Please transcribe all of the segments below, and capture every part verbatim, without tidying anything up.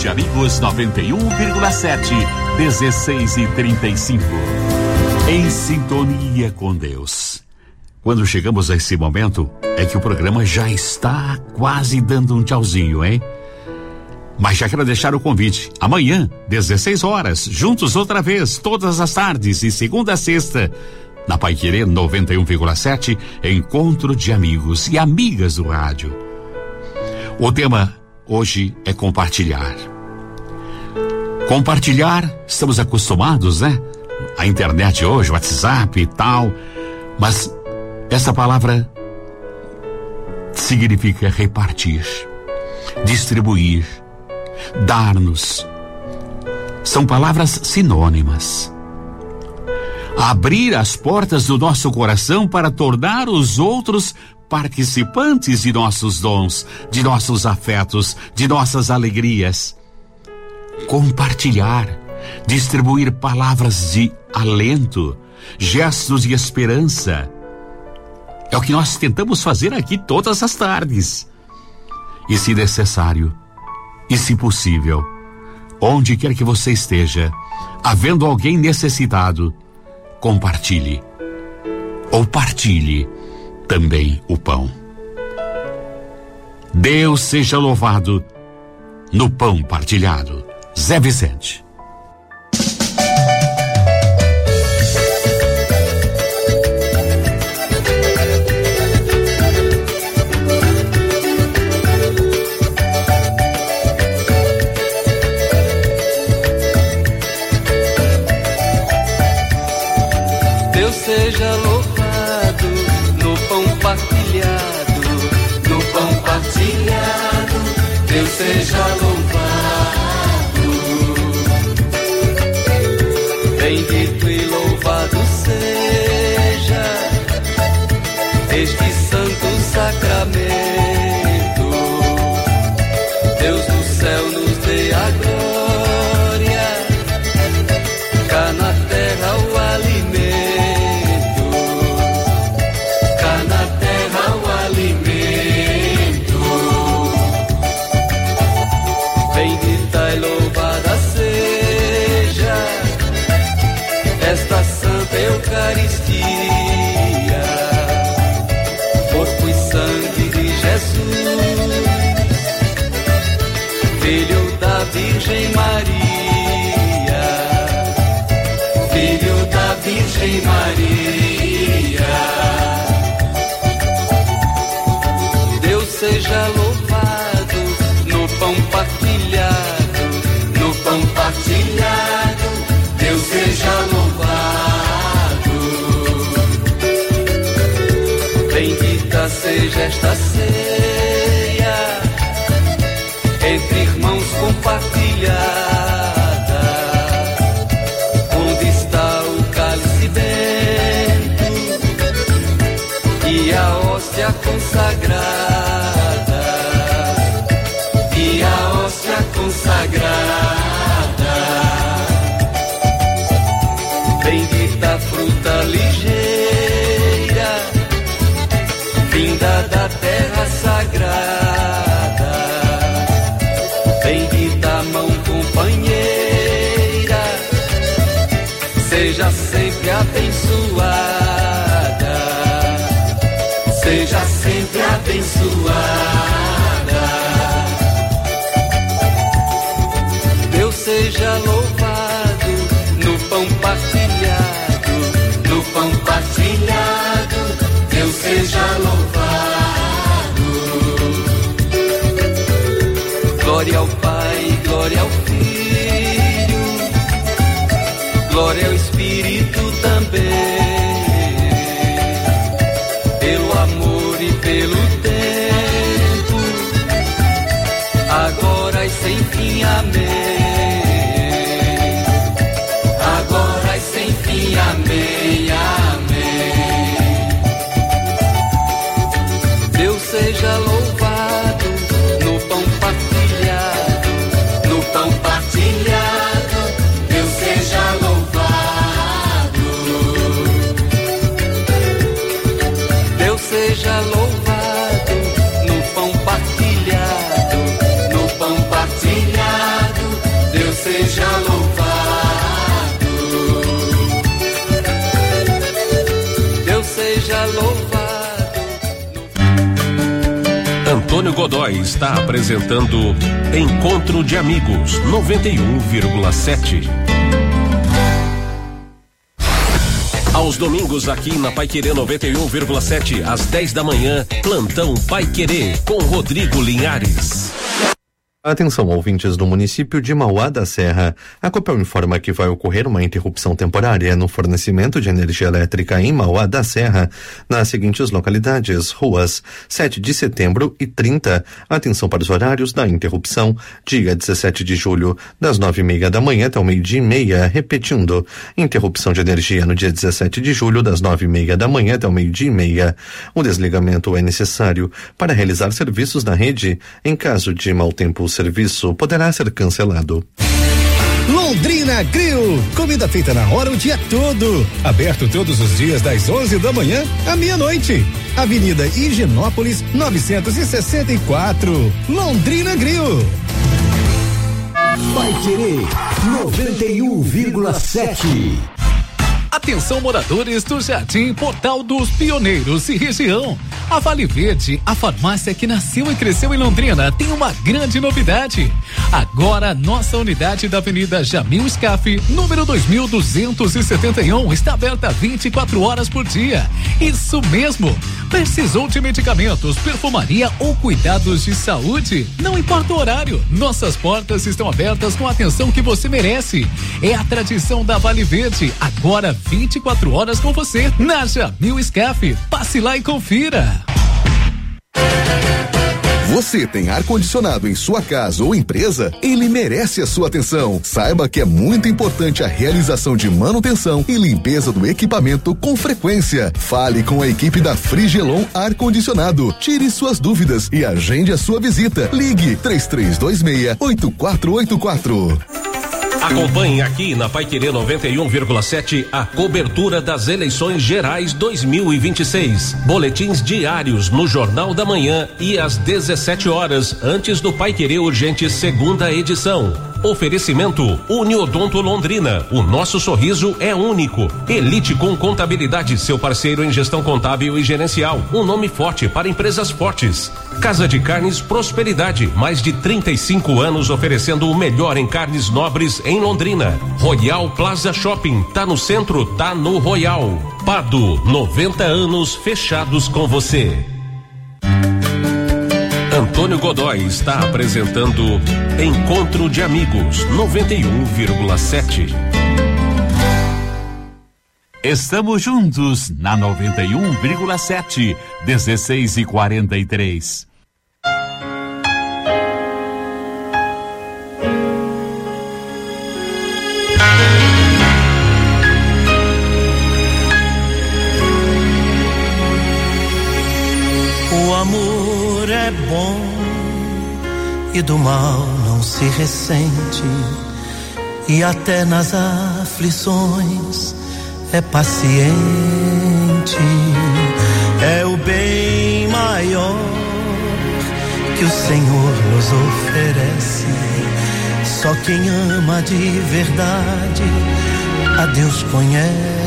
de Amigos noventa e um vírgula sete, dezesseis e trinta e cinco. Em sintonia com Deus. Quando chegamos a esse momento, é que o programa já está quase dando um tchauzinho, hein? Mas já quero deixar o convite. Amanhã, dezesseis horas, juntos outra vez, todas as tardes, e segunda a sexta, na Paiquerê noventa e um vírgula sete, encontro de amigos e amigas do rádio. O tema hoje é compartilhar. Compartilhar, estamos acostumados, né? A internet hoje, o WhatsApp e tal, mas essa palavra significa repartir, distribuir, dar-nos. São palavras sinônimas. Abrir as portas do nosso coração para tornar os outros participantes de nossos dons, de nossos afetos, de nossas alegrias. Compartilhar, distribuir palavras de alento, gestos de esperança. É o que nós tentamos fazer aqui todas as tardes. E se necessário, e se possível, onde quer que você esteja, havendo alguém necessitado, compartilhe ou partilhe também o pão. Deus seja louvado no pão partilhado. Zé Vicente. Deus seja louvado no pão partilhado, no pão partilhado, Deus seja louvado. Bendito e louvado seja este santo sacramento. Deus do céu nos dê a glória, cá na terra o alimento. Esta santa Eucaristia, corpo e sangue de Jesus, Filho da Virgem Maria, Filho da Virgem Maria. Deus seja louvado no pão partilhado, no pão partilhado, Deus seja louvado. Bendita seja esta ceia, entre irmãos compartilhada, onde está o cálice bento e a hóstia consagrada, e a hóstia consagrada. Bendita fruta ligeira, vinda da terra sagrada. Bendita mão companheira, seja sempre abençoada, seja sempre abençoada. Deus seja louvado no pão partilhado, no pão partilhado, Deus seja louvado. Glória ao Pai, glória ao Filho, glória ao Espírito também, pelo amor e pelo tempo, agora e sem fim, amém. Agora e sem fim, amém, amém. Deus seja louvado no pão partilhado, no pão partilhado, Deus seja louvado. Deus seja louvado no pão partilhado, no pão partilhado, seja louvado. Antônio Godoy está apresentando Encontro de Amigos noventa e um vírgula sete. Aos domingos aqui na Paiquerê noventa e um vírgula sete, às dez da manhã, Plantão Paiquerê com Rodrigo Linhares. Atenção, ouvintes do município de Mauá da Serra. A Copel informa que vai ocorrer uma interrupção temporária no fornecimento de energia elétrica em Mauá da Serra, nas seguintes localidades: ruas sete de setembro e trinta. Atenção para os horários da interrupção: dia dezessete de julho, das nove e meia da manhã até o meio-dia e meia. Repetindo, interrupção de energia no dia dezessete de julho, das nove e meia da manhã até o meio-dia e meia. O desligamento é necessário para realizar serviços na rede. Em caso de mau tempo, o serviço poderá ser cancelado. Londrina Grill, comida feita na hora o dia todo, aberto todos os dias das onze da manhã à meia-noite. Avenida Higienópolis novecentos e sessenta e quatro, Londrina Grill. Paiquerê noventa e um vírgula sete. Atenção, moradores do Jardim Portal dos Pioneiros e região. A Vale Verde, a farmácia que nasceu e cresceu em Londrina, tem uma grande novidade. Agora, nossa unidade da Avenida Jamil Scaff, número dois mil duzentos e setenta e um, está aberta vinte e quatro horas por dia. Isso mesmo. Precisou de medicamentos, perfumaria ou cuidados de saúde? Não importa o horário, nossas portas estão abertas com a atenção que você merece. É a tradição da Vale Verde, agora vinte e quatro horas com você, na Jamil Scaff. Passe lá e confira. Você tem ar-condicionado em sua casa ou empresa? Ele merece a sua atenção. Saiba que é muito importante a realização de manutenção e limpeza do equipamento com frequência. Fale com a equipe da Frigelon Ar-Condicionado. Tire suas dúvidas e agende a sua visita. Ligue três três dois seis, oito quatro oito quatro. Acompanhe aqui na Paiquerê noventa e um vírgula sete a cobertura das eleições gerais dois mil e vinte e seis. Boletins diários no Jornal da Manhã e às dezessete horas, antes do Paiquerê Urgente segunda edição. Oferecimento Uniodonto Londrina. O nosso sorriso é único. Elite com Contabilidade, seu parceiro em gestão contábil e gerencial. Um nome forte para empresas fortes. Casa de Carnes Prosperidade. Mais de trinta e cinco anos oferecendo o melhor em carnes nobres em Londrina. Royal Plaza Shopping. Tá no centro, tá no Royal. Pado, noventa anos fechados com você. Antônio Godoy está apresentando Encontro de Amigos noventa e um vírgula sete. Estamos juntos na noventa e um vírgula sete, dezesseis e quarenta e três. O amor é bom e do mal não se ressente, e até nas aflições é paciente. É o bem maior que o Senhor nos oferece. Só quem ama de verdade a Deus conhece.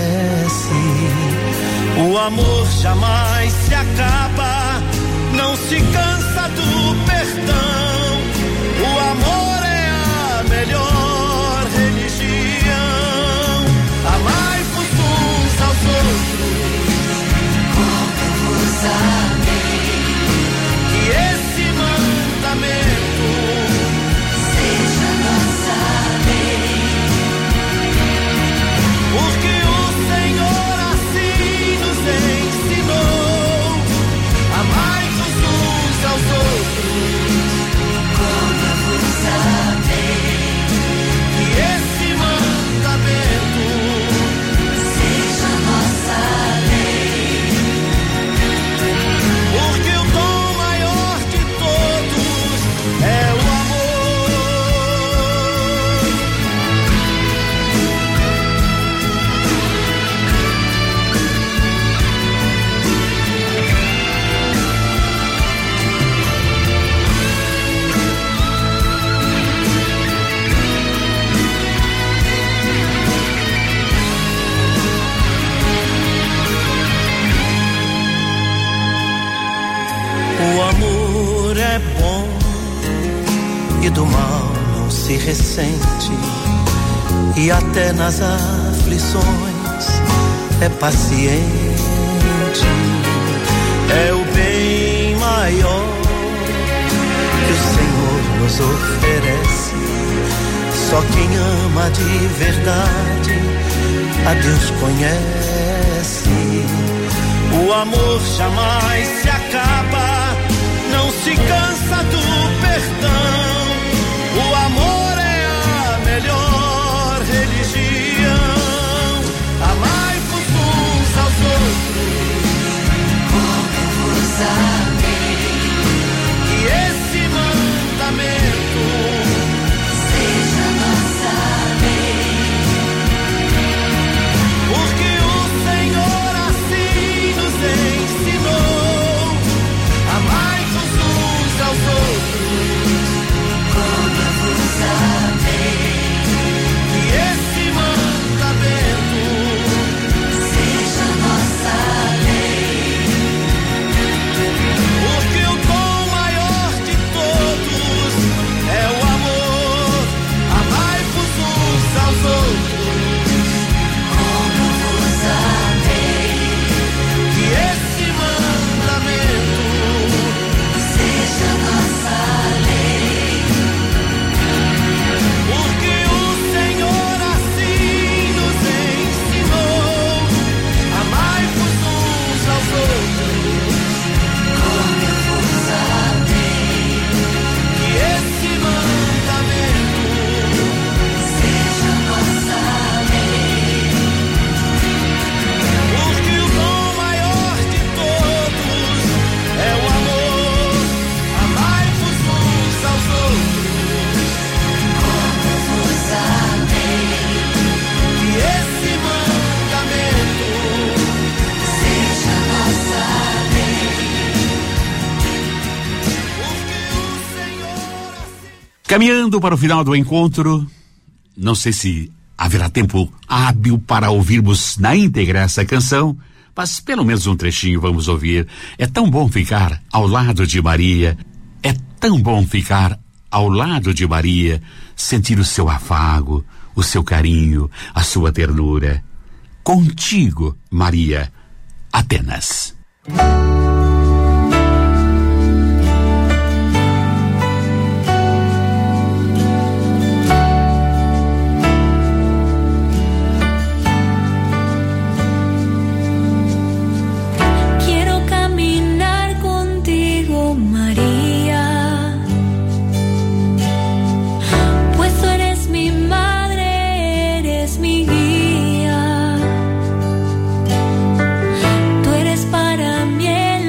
O amor jamais se acaba, não se cansa do perdão. O amor é a melhor religião. Amai-vos uns aos outros, como vos amei. Que esse mandamento seja nossa lei. Porque o Senhor assim nos ensinou. Amai-vos uns aos outros, é bom e do mal não se ressente, e até nas aflições é paciente. É o bem maior que o Senhor nos oferece. Só quem ama de verdade a Deus conhece. O amor jamais se acaba, não se cansa do perdão. O amor é a melhor religião. Amai-vos uns aos outros como eu vos amei. Que esse mandamento seja nossa lei. Porque o Senhor assim nos ensinou. Amai-vos uns aos outros como eu vos amei. Que esse mandamento seja nossa lei. Porque o dom maior de todos é o amor. Amai-vos uns aos outros como eu vos amei. Que esse mandamento seja nossa lei. Porque o Senhor assim nos ensinou. Amai-vos uns aos outros como eu vos amei. Que esse mandamento seja nossa lei. Porque o dom maior de todos é o amor. Amai-vos uns aos outros como eu vos amei. Que esse mandamento seja nossa lei. Porque o Senhor assim. Caminhando para o final do encontro, não sei se haverá tempo hábil para ouvirmos na íntegra essa canção, mas pelo menos um trechinho vamos ouvir. É tão bom ficar ao lado de Maria, é tão bom ficar ao lado de Maria, sentir o seu afago, o seu carinho, a sua ternura. Contigo, Maria, Atenas. Quiero caminar contigo, María, pues tú eres mi madre, eres mi guía. Tú eres para mí el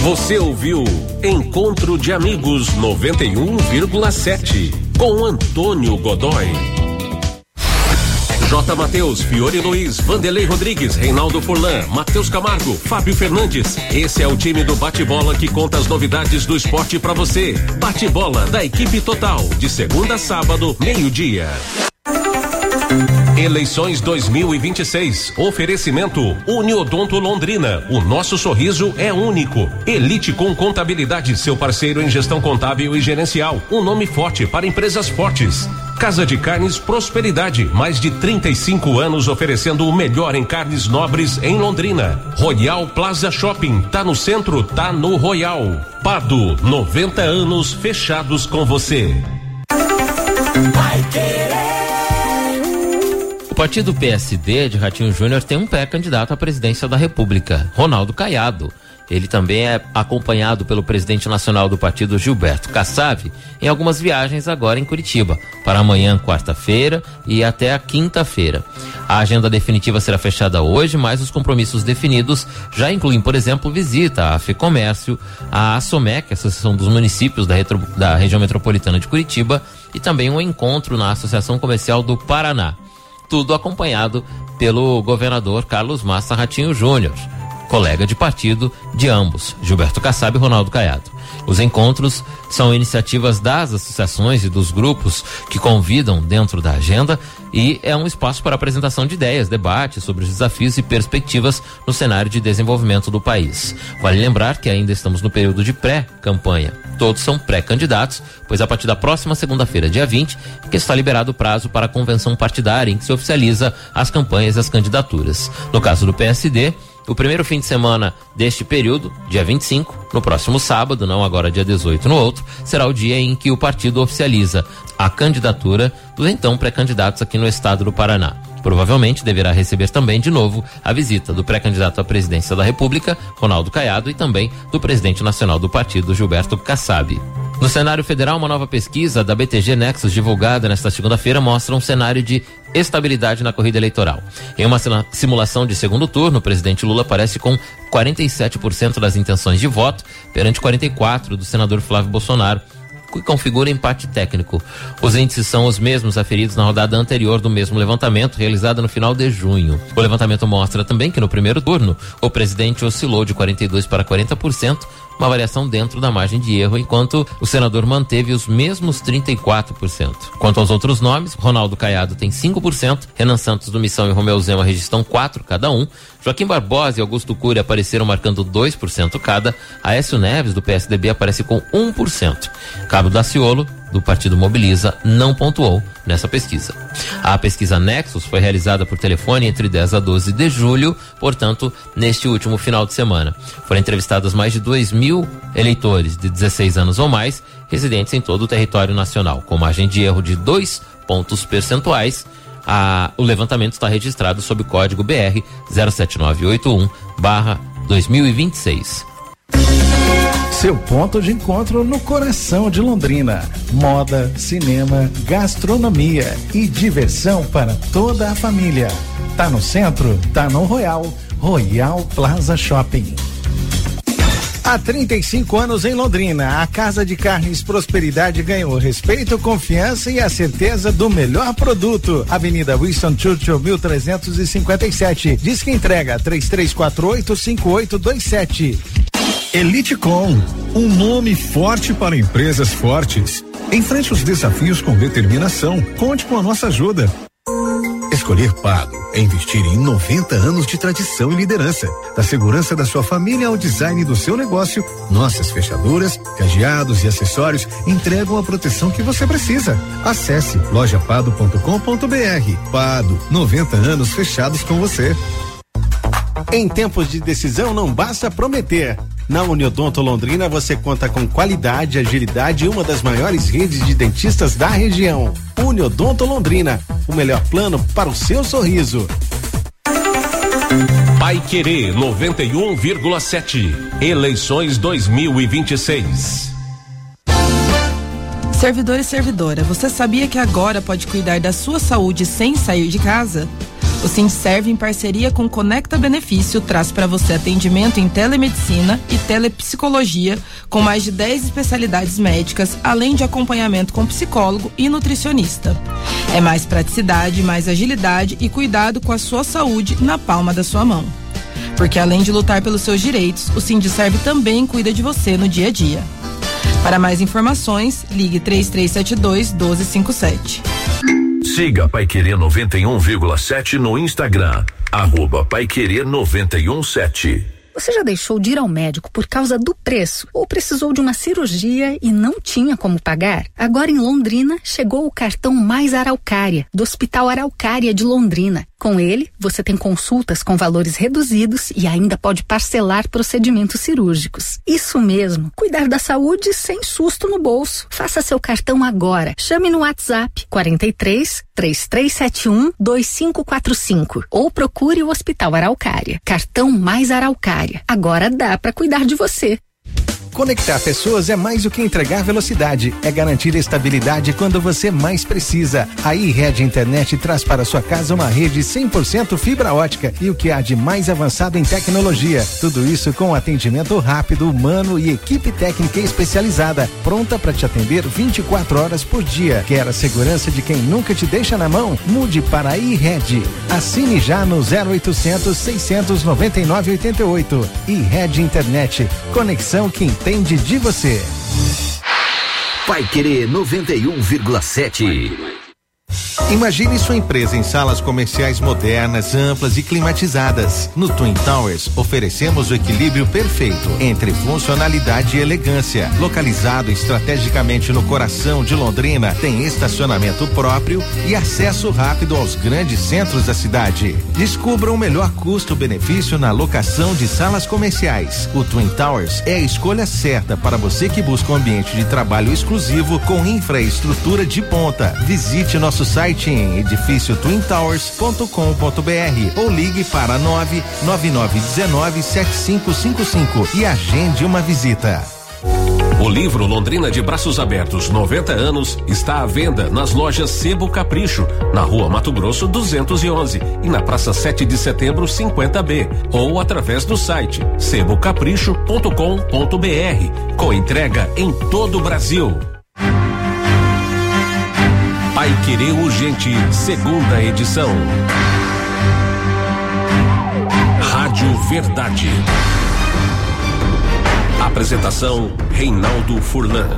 Você ouviu Encontro de Amigos noventa e um vírgula sete com Antônio Godoy. J. Mateus, Fiore Luiz, Vanderlei Rodrigues, Reinaldo Furlan, Matheus Camargo, Fábio Fernandes. Esse é o time do Bate-Bola que conta as novidades do esporte pra você. Bate-Bola da equipe total, de segunda a sábado, meio-dia. Eleições dois mil e vinte e seis. Oferecimento Uniodonto Londrina. O nosso sorriso é único. Elite com Contabilidade, seu parceiro em gestão contábil e gerencial. Um nome forte para empresas fortes. Casa de Carnes Prosperidade, mais de trinta e cinco anos oferecendo o melhor em carnes nobres em Londrina. Royal Plaza Shopping, tá no centro, tá no Royal. Pardo, noventa anos fechados com você. Vai querer. O partido P S D de Ratinho Júnior tem um pré-candidato à presidência da República, Ronaldo Caiado. Ele também é acompanhado pelo presidente nacional do partido, Gilberto Kassab, em algumas viagens agora em Curitiba, para amanhã, quarta-feira, e até a quinta-feira. A agenda definitiva será fechada hoje, mas os compromissos definidos já incluem, por exemplo, visita à FEComércio, à ASOMEC, Associação dos Municípios da, Retro, da Região Metropolitana de Curitiba, e também um encontro na Associação Comercial do Paraná. Tudo acompanhado pelo governador Carlos Massa Ratinho Júnior, colega de partido de ambos, Gilberto Kassab e Ronaldo Caiado. Os encontros são iniciativas das associações e dos grupos que convidam dentro da agenda e é um espaço para apresentação de ideias, debates sobre os desafios e perspectivas no cenário de desenvolvimento do país. Vale lembrar que ainda estamos no período de pré-campanha. Todos são pré-candidatos, pois a partir da próxima segunda-feira, dia vinte, que está liberado o prazo para a convenção partidária em que se oficializa as campanhas e as candidaturas. No caso do P S D, o primeiro fim de semana deste período, dia vinte e cinco, no próximo sábado, não agora dia dezoito no outro, será o dia em que o partido oficializa a candidatura dos então pré-candidatos aqui no estado do Paraná. Provavelmente deverá receber também de novo a visita do pré-candidato à presidência da República, Ronaldo Caiado, e também do presidente nacional do partido, Gilberto Kassab. No cenário federal, uma nova pesquisa da B T G Nexus, divulgada nesta segunda-feira, mostra um cenário de estabilidade na corrida eleitoral. Em uma simulação de segundo turno, o presidente Lula aparece com quarenta e sete por cento das intenções de voto, perante quarenta e quatro por cento do senador Flávio Bolsonaro, que configura empate técnico. Os índices são os mesmos aferidos na rodada anterior do mesmo levantamento, realizado no final de junho. O levantamento mostra também que no primeiro turno, o presidente oscilou de quarenta e dois por cento para quarenta por cento, uma variação dentro da margem de erro, enquanto o senador manteve os mesmos trinta e quatro por cento. Quanto aos outros nomes, Ronaldo Caiado tem cinco por cento, Renan Santos do Missão e Romeu Zema registram quatro por cento cada um, Joaquim Barbosa e Augusto Cury apareceram marcando dois por cento cada, Aécio Neves do P S D B aparece com um por cento. Cabo Daciolo, do Partido Mobiliza, não pontuou nessa pesquisa. A pesquisa Nexus foi realizada por telefone entre dez a doze de julho, portanto, neste último final de semana. Foram entrevistados mais de dois mil eleitores de dezesseis anos ou mais, residentes em todo o território nacional, com margem de erro de dois pontos percentuais. A, o levantamento está registrado sob o código B R zero sete nove oito um barra dois mil e vinte e seis. Seu ponto de encontro no coração de Londrina. Moda, cinema, gastronomia e diversão para toda a família. Tá no centro? Tá no Royal. Royal Plaza Shopping. Há trinta e cinco anos em Londrina, a Casa de Carnes Prosperidade ganhou respeito, confiança e a certeza do melhor produto. Avenida Winston Churchill, mil trezentos e cinquenta e sete. Diz que entrega três três quatro oito cinco oito dois sete. Elitecom, um nome forte para empresas fortes. Enfrente os desafios com determinação. Conte com a nossa ajuda. Escolher Pago é investir em noventa anos de tradição e liderança. Da segurança da sua família ao design do seu negócio, nossas fechaduras, cadeados e acessórios entregam a proteção que você precisa. Acesse loja pado ponto com ponto br. Pado, noventa anos fechados com você. Em tempos de decisão não basta prometer. Na Uniodonto Londrina você conta com qualidade, agilidade e uma das maiores redes de dentistas da região. Uniodonto Londrina, o melhor plano para o seu sorriso. Paiquerê noventa e um vírgula sete. Eleições dois mil e vinte e seis. Servidor e servidora, você sabia que agora pode cuidar da sua saúde sem sair de casa? O Sindserv, em parceria com Conecta Benefício, traz para você atendimento em telemedicina e telepsicologia, com mais de dez especialidades médicas, além de acompanhamento com psicólogo e nutricionista. É mais praticidade, mais agilidade e cuidado com a sua saúde na palma da sua mão. Porque além de lutar pelos seus direitos, o Sindserv também cuida de você no dia a dia. Para mais informações, ligue três três sete dois, um dois cinco sete. Siga Paiquerê noventa e um vírgula sete no Instagram, arroba Paiquerê noventa e um sete. Você já deixou de ir ao médico por causa do preço ou precisou de uma cirurgia e não tinha como pagar? Agora em Londrina chegou o cartão Mais Araucária, do Hospital Araucária de Londrina. Com ele, você tem consultas com valores reduzidos e ainda pode parcelar procedimentos cirúrgicos. Isso mesmo, cuidar da saúde sem susto no bolso. Faça seu cartão agora. Chame no WhatsApp quarenta e três, três três sete um, dois cinco quatro cinco ou procure o Hospital Araucária. Cartão Mais Araucária. Agora dá para cuidar de você. Conectar pessoas é mais do que entregar velocidade, é garantir estabilidade quando você mais precisa. A iRede Internet traz para sua casa uma rede cem por cento fibra ótica e o que há de mais avançado em tecnologia. Tudo isso com atendimento rápido, humano e equipe técnica especializada, pronta para te atender vinte e quatro horas por dia. Quer a segurança de quem nunca te deixa na mão? Mude para a iRede. Assine já no zero oitocentos, seiscentos noventa e nove, oitenta e oito. iRede Internet. Conexão que entende de você. Paiquerê noventa e um vírgula sete. Imagine sua empresa em salas comerciais modernas, amplas e climatizadas. No Twin Towers, oferecemos o equilíbrio perfeito entre funcionalidade e elegância. Localizado estrategicamente no coração de Londrina, tem estacionamento próprio e acesso rápido aos grandes centros da cidade. Descubra o melhor custo-benefício na locação de salas comerciais. O Twin Towers é a escolha certa para você que busca um ambiente de trabalho exclusivo com infraestrutura de ponta. Visite nosso site em edifício twin towers ponto com ponto br ou ligue para nove nove nove um nove sete cinco cinco cinco e agende uma visita. O livro Londrina de Braços Abertos noventa anos está à venda nas lojas Sebo Capricho, na Rua Mato Grosso duzentos e onze e na Praça sete de Setembro cinquenta B, ou através do site sebo capricho ponto com ponto br, com entrega em todo o Brasil. Paiquerê Urgente, segunda edição. Rádio Verdade. Apresentação Reinaldo Furlan.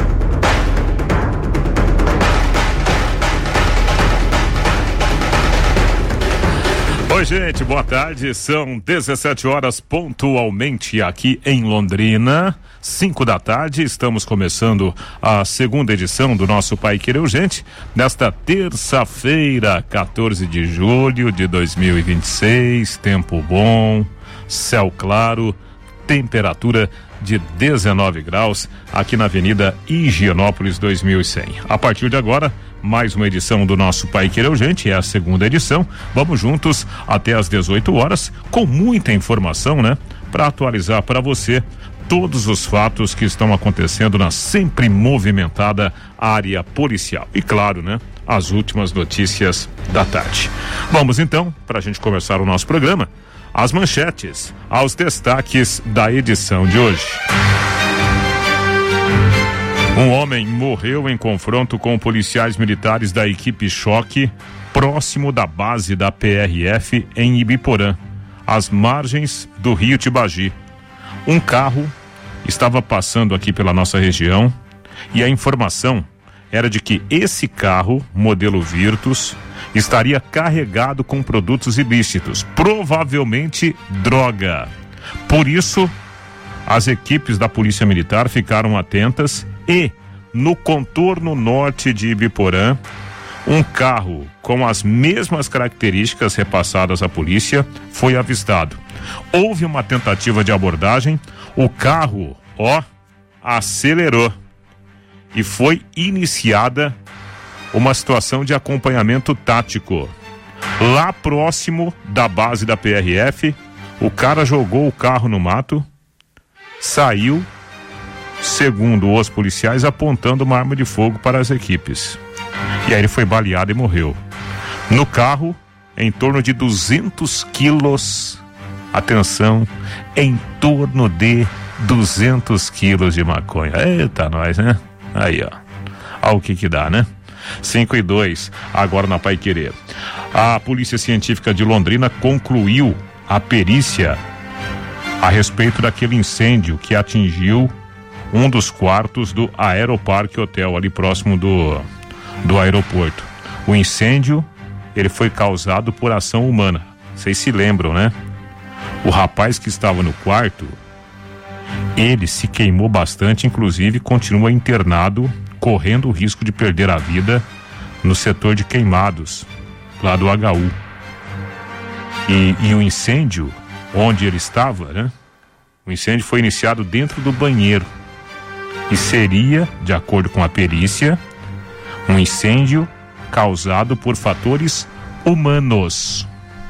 Oi, gente, boa tarde. São dezessete horas pontualmente aqui em Londrina. cinco da tarde, estamos começando a segunda edição do nosso Paiquerê Urgente, nesta terça-feira, quatorze de julho de dois mil e vinte e seis. Tempo bom, céu claro, temperatura de dezenove graus aqui na Avenida Higienópolis dois mil e cem. A partir de agora, mais uma edição do nosso Paiquerê Urgente, é a segunda edição. Vamos juntos até às dezoito horas com muita informação, né? Para atualizar para você todos os fatos que estão acontecendo na sempre movimentada área policial. E claro, né? As últimas notícias da tarde. Vamos então, para a gente começar o nosso programa, as manchetes, aos destaques da edição de hoje. Um homem morreu em confronto com policiais militares da equipe Choque, próximo da base da P R F em Ibiporã, às margens do rio Tibagi. Um carro estava passando aqui pela nossa região e a informação era de que esse carro, modelo Virtus, estaria carregado com produtos ilícitos, provavelmente droga. Por isso, as equipes da Polícia Militar ficaram atentas e, no contorno norte de Ibiporã, um carro com as mesmas características repassadas à polícia foi avistado. Houve uma tentativa de abordagem, o carro, ó, acelerou e foi iniciada uma situação de acompanhamento tático. Lá próximo da base da P R F, o cara jogou o carro no mato, saiu, segundo os policiais, apontando uma arma de fogo para as equipes. E aí ele foi baleado e morreu. No carro em torno de duzentos quilos, atenção, em torno de duzentos quilos de maconha. Eita, nós, né? Aí, ó. Olha o que que dá, né? cinco e dois, agora na Paiquerê. A Polícia Científica de Londrina concluiu a perícia a respeito daquele incêndio que atingiu um dos quartos do Aeroparque Hotel, ali próximo do, do aeroporto. O incêndio, ele foi causado por ação humana. Vocês se lembram, né? O rapaz que estava no quarto, ele se queimou bastante, inclusive continua internado, correndo o risco de perder a vida no setor de queimados, lá do H U. E, e o incêndio, onde ele estava, né? O incêndio foi iniciado dentro do banheiro e seria, de acordo com a perícia, um incêndio causado por fatores humanos.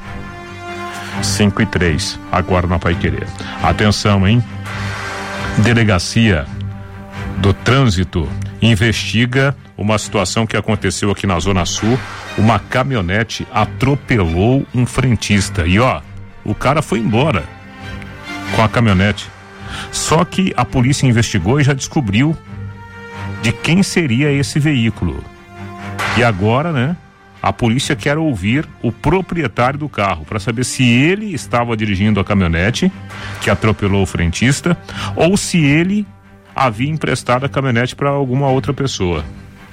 cinco e três, agora na Paiquerê. Atenção, hein? Delegacia do Trânsito investiga uma situação que aconteceu aqui na Zona Sul. Uma caminhonete atropelou um frentista e ó, o cara foi embora com a caminhonete. Só que a polícia investigou e já descobriu de quem seria esse veículo. E agora, né, a polícia quer ouvir o proprietário do carro para saber se ele estava dirigindo a caminhonete que atropelou o frentista ou se ele havia emprestado a caminhonete para alguma outra pessoa.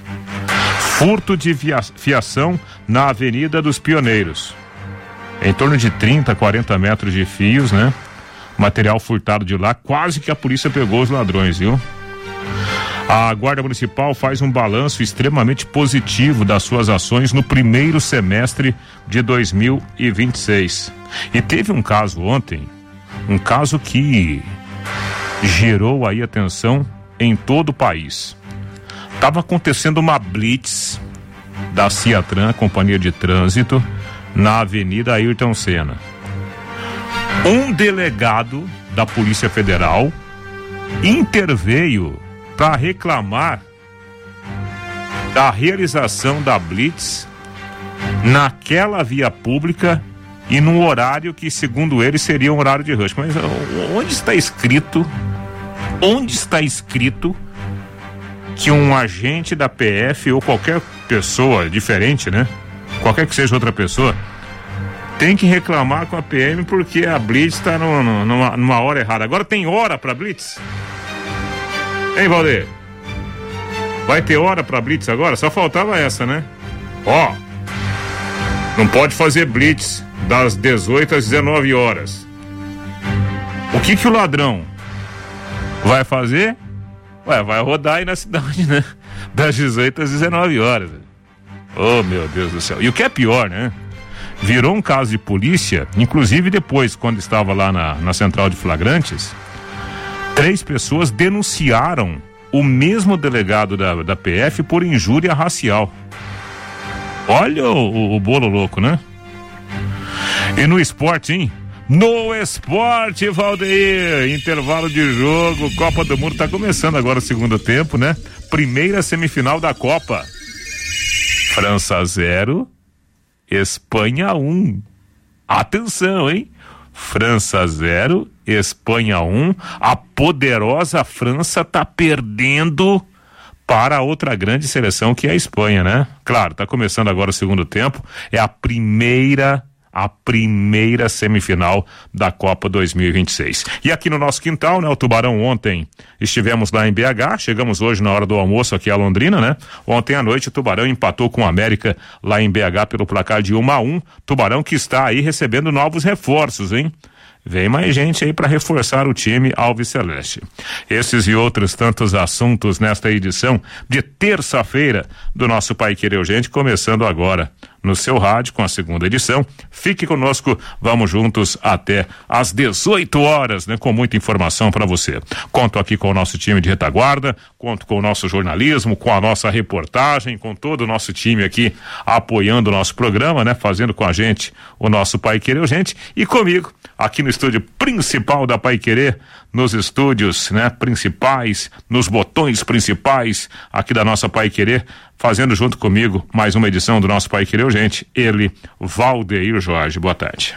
Furto de via- fiação na Avenida dos Pioneiros. Em torno de trinta, quarenta metros de fios, né? Material furtado de lá, quase que a polícia pegou os ladrões, viu? A Guarda Municipal faz um balanço extremamente positivo das suas ações no primeiro semestre de dois mil e vinte e seis. E teve um caso ontem, um caso que gerou aí atenção em todo o país. Estava acontecendo uma blitz da Ciatran, Companhia de Trânsito, na Avenida Ayrton Senna. Um delegado da Polícia Federal interveio para reclamar da realização da blitz naquela via pública e num horário que, segundo ele, seria um horário de rush. Mas onde está escrito, onde está escrito que um agente da P F ou qualquer pessoa diferente, né? Qualquer que seja outra pessoa, tem que reclamar com a P M porque a blitz está no, no, numa, numa hora errada. Agora tem hora para blitz? Hein, Valdir? Vai ter hora para blitz agora? Só faltava essa, né? Ó, não pode fazer blitz das dezoito às dezenove horas. O que que o ladrão vai fazer? Ué, vai rodar aí na cidade, né? Das dezoito às dezenove horas. Oh, meu Deus do céu. E o que é pior, né? Virou um caso de polícia, inclusive depois, quando estava lá na, na central de flagrantes, três pessoas denunciaram o mesmo delegado da, da P F por injúria racial. Olha o, o, o bolo louco, né? E no esporte, hein? No esporte, Valdeir, intervalo de jogo, Copa do Mundo tá começando agora o segundo tempo, né? Primeira semifinal da Copa. França zero, Espanha um. Atenção, hein? França zero, Espanha um. A poderosa França tá perdendo para a outra grande seleção que é a Espanha, né? Claro, tá começando agora o segundo tempo. É a primeira a primeira semifinal da Copa dois mil e vinte e seis. E aqui no nosso quintal, né, o Tubarão ontem estivemos lá em B H, chegamos hoje na hora do almoço aqui a Londrina, né? Ontem à noite o Tubarão empatou com o América lá em B H pelo placar de um a um. Tubarão que está aí recebendo novos reforços, hein? Vem mais gente aí para reforçar o time Alves Celeste. Esses e outros tantos assuntos nesta edição de terça-feira do nosso Paiquerê Urgente, começando agora no seu rádio com a segunda edição. Fique conosco, vamos juntos até às dezoito horas, né? Com muita informação para você. Conto aqui com o nosso time de retaguarda, conto com o nosso jornalismo, com a nossa reportagem, com todo o nosso time aqui apoiando o nosso programa, né? Fazendo com a gente o nosso Paiquerê Urgente e comigo aqui no estúdio principal da Paiquerê, nos estúdios, né, principais, nos botões principais aqui da nossa Paiquerê, fazendo junto comigo mais uma edição do nosso Pai Querer Urgente, ele, Valdeir Jorge. Boa tarde.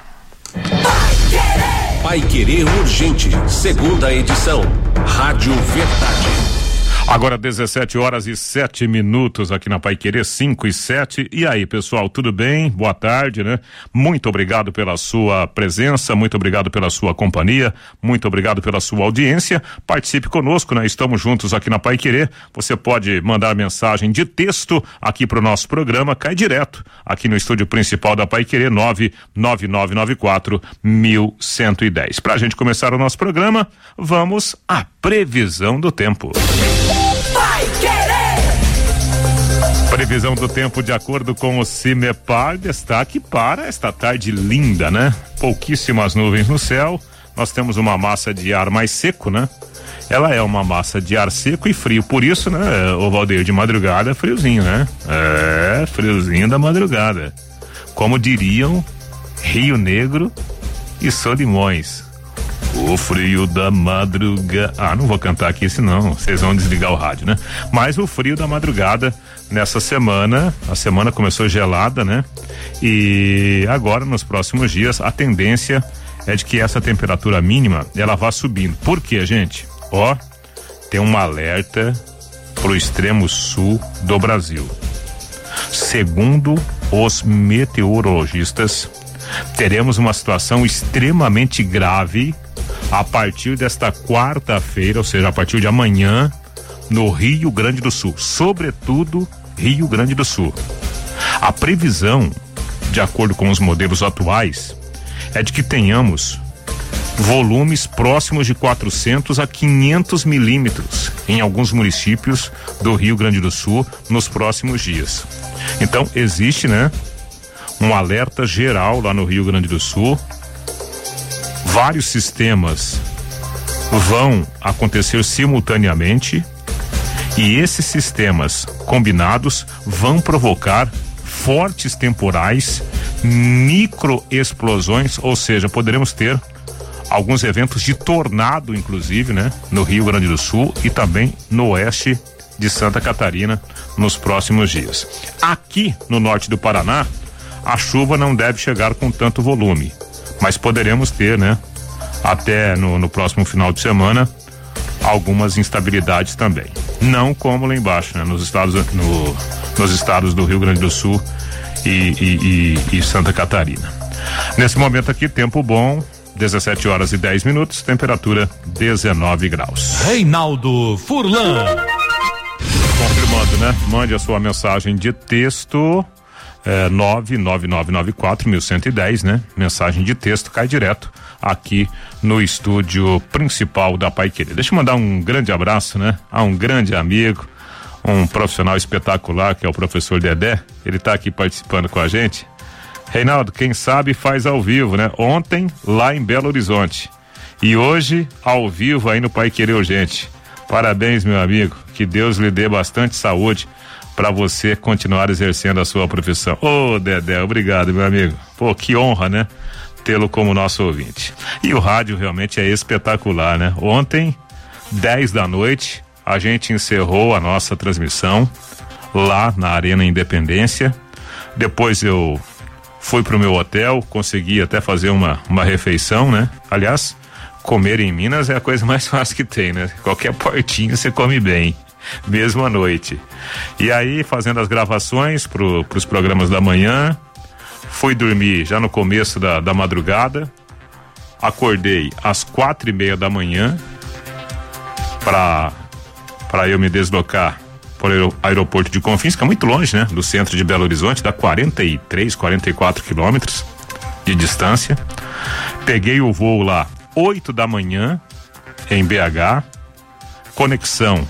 Pai Querer Urgente, segunda edição, Rádio Verdade. Agora dezessete horas e sete minutos aqui na Pai Querer, cinco e sete. E aí, pessoal, tudo bem? Boa tarde, né? Muito obrigado pela sua presença, muito obrigado pela sua companhia, muito obrigado pela sua audiência. Participe conosco, né? Estamos juntos aqui na Pai Querer. Você pode mandar mensagem de texto aqui pro nosso programa, cai direto aqui no estúdio principal da Pai Querer, nove nove nove nove quatro mil cento e dez. Pra gente começar o nosso programa, vamos à previsão do tempo. Previsão do tempo de acordo com o CIMEPAR, destaque para esta tarde linda, né? Pouquíssimas nuvens no céu, nós temos uma massa de ar mais seco, né? Ela é uma massa de ar seco e frio, por isso, né? O Valdeir, de madrugada é friozinho, né? É, friozinho da madrugada. Como diriam Rio Negro e Solimões. O frio da madrugada. Ah, não vou cantar aqui senão vocês vão desligar o rádio, né? Mas o frio da madrugada nessa semana, a semana começou gelada, né? E agora nos próximos dias a tendência é de que essa temperatura mínima ela vá subindo. Por quê, gente? Ó, tem um alerta pro extremo sul do Brasil. Segundo os meteorologistas, teremos uma situação extremamente grave a partir desta quarta-feira, ou seja, a partir de amanhã, no Rio Grande do Sul, sobretudo Rio Grande do Sul. A previsão, de acordo com os modelos atuais, é de que tenhamos volumes próximos de quatrocentos a quinhentos milímetros em alguns municípios do Rio Grande do Sul nos próximos dias. Então, existe, né, um alerta geral lá no Rio Grande do Sul. Vários sistemas vão acontecer simultaneamente e esses sistemas combinados vão provocar fortes temporais, microexplosões, ou seja, poderemos ter alguns eventos de tornado, inclusive, né, no Rio Grande do Sul e também no oeste de Santa Catarina nos próximos dias. Aqui no norte do Paraná, a chuva não deve chegar com tanto volume, mas poderemos ter, né, até no, no próximo final de semana, algumas instabilidades também. Não como lá embaixo, né, nos estados, no, nos estados do Rio Grande do Sul e, e, e, e Santa Catarina. Nesse momento aqui, tempo bom, dezessete horas e dez minutos, temperatura dezenove graus. Reinaldo Furlan. Confirmando, né? Mande a sua mensagem de texto. É, nove nove nove nove quatro mil cento e dez, né? Mensagem de texto, cai direto aqui no estúdio principal da Pai Querer. Deixa eu mandar um grande abraço, né? A um grande amigo, um profissional espetacular que é o professor Dedé. Ele tá aqui participando com a gente. Reinaldo, quem sabe faz ao vivo, né? Ontem lá em Belo Horizonte e hoje ao vivo aí no Pai Querer Urgente. Parabéns, meu amigo, que Deus lhe dê bastante saúde para você continuar exercendo a sua profissão. Ô, oh, Dedé, obrigado, meu amigo. Pô, que honra, né? Tê-lo como nosso ouvinte. E o rádio realmente é espetacular, né? Ontem, dez da noite, a gente encerrou a nossa transmissão lá na Arena Independência. Depois eu fui pro meu hotel, consegui até fazer uma, uma refeição, né? Aliás, comer em Minas é a coisa mais fácil que tem, né? Qualquer portinho você come bem. Mesmo à noite. E aí, fazendo as gravações pro, pros programas da manhã, fui dormir já no começo da, da madrugada, acordei às quatro e meia da manhã para para eu me deslocar para o aeroporto de Confins, que é muito longe, né? Do centro de Belo Horizonte, dá quarenta e três, quarenta e quatro quilômetros de distância. Peguei o voo lá oito da manhã em B H, conexão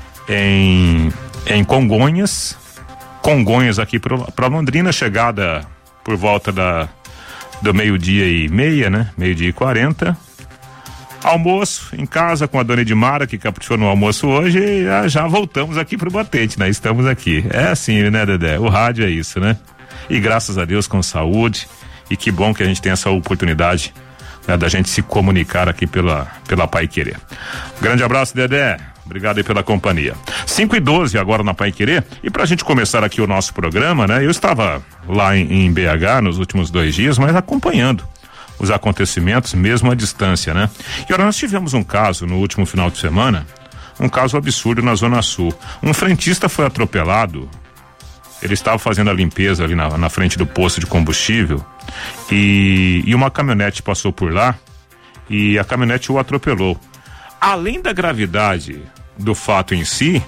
em em Congonhas, Congonhas aqui para Londrina, chegada por volta da do meio-dia e meia, né? Meio-dia e quarenta. Almoço em casa com a dona Edmara, que caprichou no almoço hoje, e já, já voltamos aqui pro batente, né? Estamos aqui. É assim, né, Dedé? O rádio é isso, né? E graças a Deus com saúde, e que bom que a gente tem essa oportunidade, né, da gente se comunicar aqui pela, pela Pai Querer. Grande abraço, Dedé. Obrigado aí pela companhia. cinco e doze agora na Paiquerê. E pra gente começar aqui o nosso programa, né? Eu estava lá em, em B H nos últimos dois dias, mas acompanhando os acontecimentos mesmo à distância, né? E olha, nós tivemos um caso no último final de semana, um caso absurdo na Zona Sul. Um frentista foi atropelado. Ele estava fazendo a limpeza ali na, na frente do posto de combustível e, e uma caminhonete passou por lá e a caminhonete o atropelou. Além da gravidade do fato em si,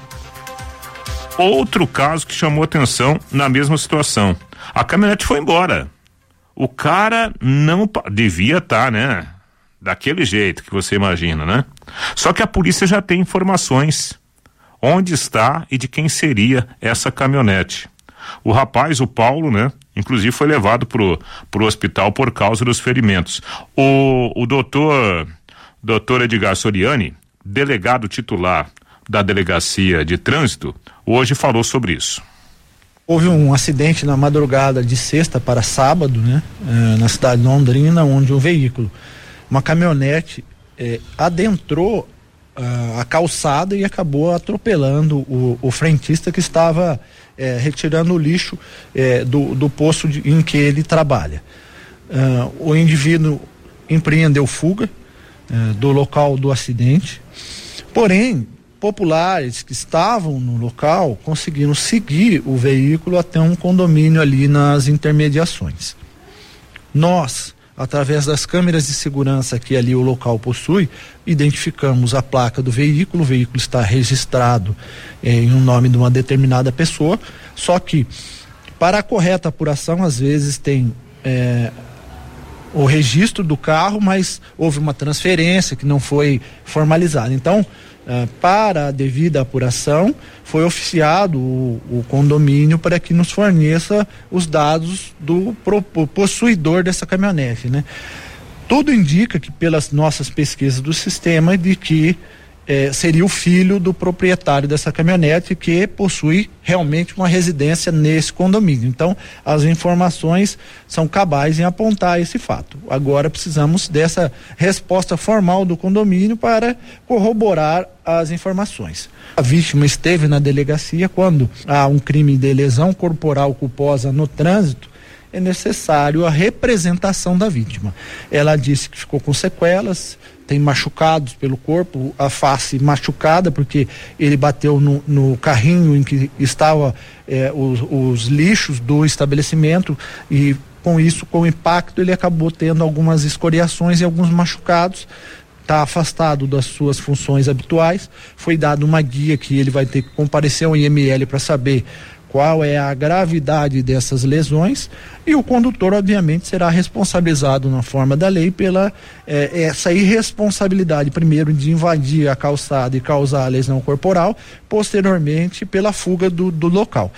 outro caso que chamou atenção na mesma situação. A caminhonete foi embora. O cara não devia estar, tá, né? Daquele jeito que você imagina, né? Só que a polícia já tem informações onde está e de quem seria essa caminhonete. O rapaz, o Paulo, né? Inclusive foi levado pro, pro hospital por causa dos ferimentos. O, o doutor, doutor Edgar Soriani, delegado titular da Delegacia de Trânsito, hoje falou sobre isso. Houve um acidente na madrugada de sexta para sábado, né? Eh, na cidade de Londrina, onde um veículo, uma caminhonete, eh, adentrou uh, a calçada e acabou atropelando o, o frentista que estava eh, retirando o lixo eh, do, do posto de, em que ele trabalha. Uh, o indivíduo empreendeu fuga uh, do local do acidente, porém populares que estavam no local conseguiram seguir o veículo até um condomínio ali nas intermediações. Nós, através das câmeras de segurança que ali o local possui, identificamos a placa do veículo. O veículo está registrado eh, em um nome de uma determinada pessoa, só que para a correta apuração às vezes tem eh, o registro do carro, mas houve uma transferência que não foi formalizada. Então, Uh, para a devida apuração, foi oficiado o, o condomínio para que nos forneça os dados do pro, possuidor dessa caminhonete, né? Tudo indica que, pelas nossas pesquisas do sistema, de que eh, seria o filho do proprietário dessa caminhonete que possui realmente uma residência nesse condomínio. Então, as informações são cabais em apontar esse fato. Agora precisamos dessa resposta formal do condomínio para corroborar as informações. A vítima esteve na delegacia quando há um crime de lesão corporal culposa no trânsito. É necessário a representação da vítima. Ela disse que ficou com sequelas, tem machucados pelo corpo, a face machucada porque ele bateu no, no carrinho em que estavam eh, os, os lixos do estabelecimento e com isso, com o impacto, ele acabou tendo algumas escoriações e alguns machucados. Está afastado das suas funções habituais. Foi dado uma guia que ele vai ter que comparecer ao I M L para saber qual é a gravidade dessas lesões, e o condutor obviamente será responsabilizado na forma da lei pela eh, essa irresponsabilidade, primeiro de invadir a calçada e causar a lesão corporal, posteriormente pela fuga do, do local.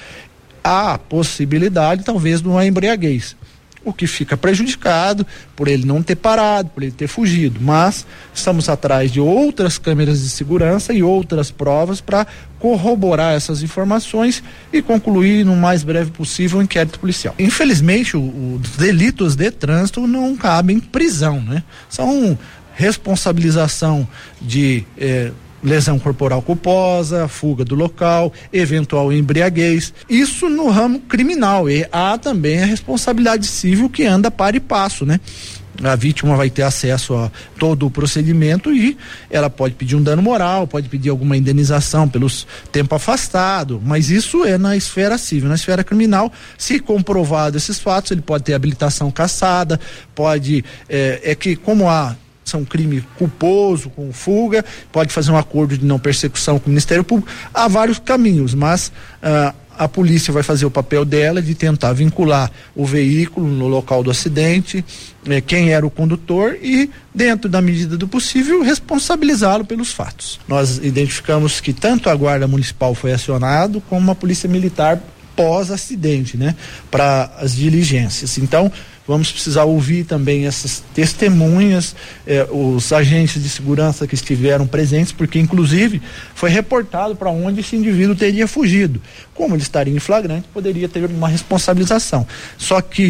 Há possibilidade talvez de uma embriaguez, o que fica prejudicado por ele não ter parado, por ele ter fugido, mas estamos atrás de outras câmeras de segurança e outras provas para corroborar essas informações e concluir no mais breve possível o inquérito policial. Infelizmente, o, os delitos de trânsito não cabem prisão, né? São responsabilização de eh, lesão corporal culposa, fuga do local, eventual embriaguez, isso no ramo criminal. E há também a responsabilidade civil que anda par e passo, né? A vítima vai ter acesso a todo o procedimento e ela pode pedir um dano moral, pode pedir alguma indenização pelos tempo afastado, mas isso é na esfera civil. Na esfera criminal, se comprovado esses fatos, ele pode ter habilitação cassada, pode, é, é que como há são crime culposo, com fuga, pode fazer um acordo de não persecução com o Ministério Público. Há vários caminhos, mas ah, a polícia vai fazer o papel dela de tentar vincular o veículo no local do acidente, eh, quem era o condutor e, dentro da medida do possível, responsabilizá-lo pelos fatos. Nós identificamos que tanto a Guarda Municipal foi acionado, como a Polícia Militar pós-acidente, né, para as diligências. Então, vamos precisar ouvir também essas testemunhas, eh, os agentes de segurança que estiveram presentes, porque inclusive foi reportado para onde esse indivíduo teria fugido. Como ele estaria em flagrante, poderia ter uma responsabilização. Só que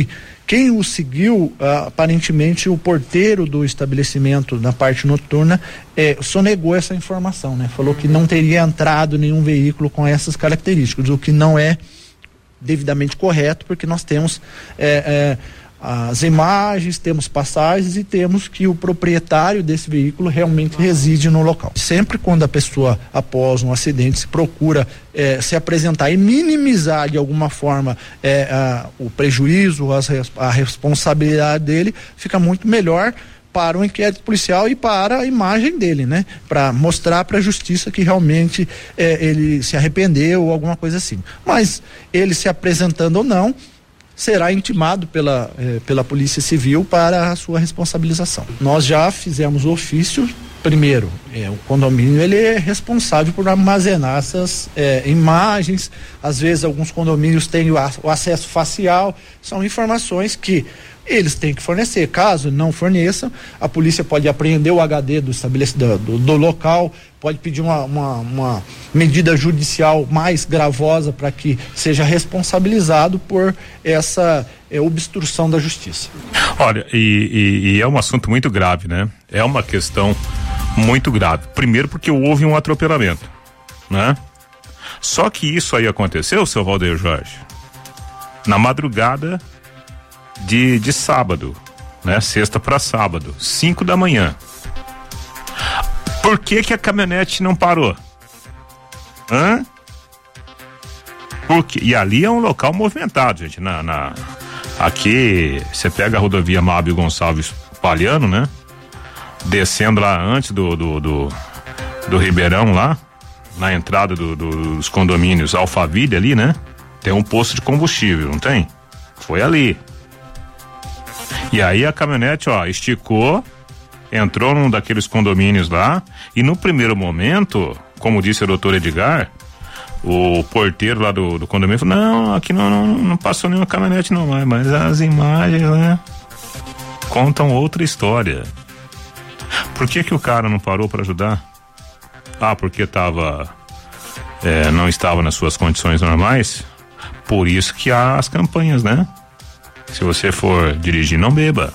Quem o seguiu, uh, aparentemente o porteiro do estabelecimento na parte noturna eh, sonegou essa informação, né? Falou que não teria entrado nenhum veículo com essas características, o que não é devidamente correto, porque nós temos eh, eh, as imagens, temos passagens e temos que o proprietário desse veículo realmente reside no local. Sempre quando a pessoa, após um acidente, se procura eh, se apresentar e minimizar de alguma forma eh, a, o prejuízo, as, a responsabilidade dele, fica muito melhor para o inquérito policial e para a imagem dele, né? Para mostrar para a justiça que realmente eh, ele se arrependeu ou alguma coisa assim. Mas ele se apresentando ou não, será intimado pela, eh, pela Polícia Civil para a sua responsabilização. Nós já fizemos o ofício. Primeiro, eh, o condomínio ele é responsável por armazenar essas eh, imagens. Às vezes alguns condomínios têm o, a, o acesso facial. São informações que eles têm que fornecer. Caso não forneçam, a polícia pode apreender o H D do estabelecimento, do, do local, pode pedir uma, uma, uma medida judicial mais gravosa para que seja responsabilizado por essa é, obstrução da justiça. Olha, e, e, e é um assunto muito grave, né? É uma questão muito grave. Primeiro porque houve um atropelamento, né? Só que isso aí aconteceu, seu Valdeir Jorge, na madrugada de, de sábado, né? Sexta para sábado, cinco da manhã. Por que que a caminhonete não parou? Hã? Porque, e ali é um local movimentado, gente. Na, na, aqui, você pega a rodovia Mábio Gonçalves Palhano, né? Descendo lá antes do, do, do, do Ribeirão lá, na entrada do, do, dos condomínios Alphaville ali, né? Tem um posto de combustível, não tem? Foi ali. E aí a caminhonete, ó, esticou, entrou num daqueles condomínios lá, e no primeiro momento, como disse o doutor Edgar, o porteiro lá do, do condomínio falou, não, aqui não, não, não passou nenhuma caminhonete não, mas as imagens, né, contam outra história. Por que que o cara não parou para ajudar? Ah, porque tava, é, não estava nas suas condições normais? Por isso que há as campanhas, né? Se você for dirigir, não beba.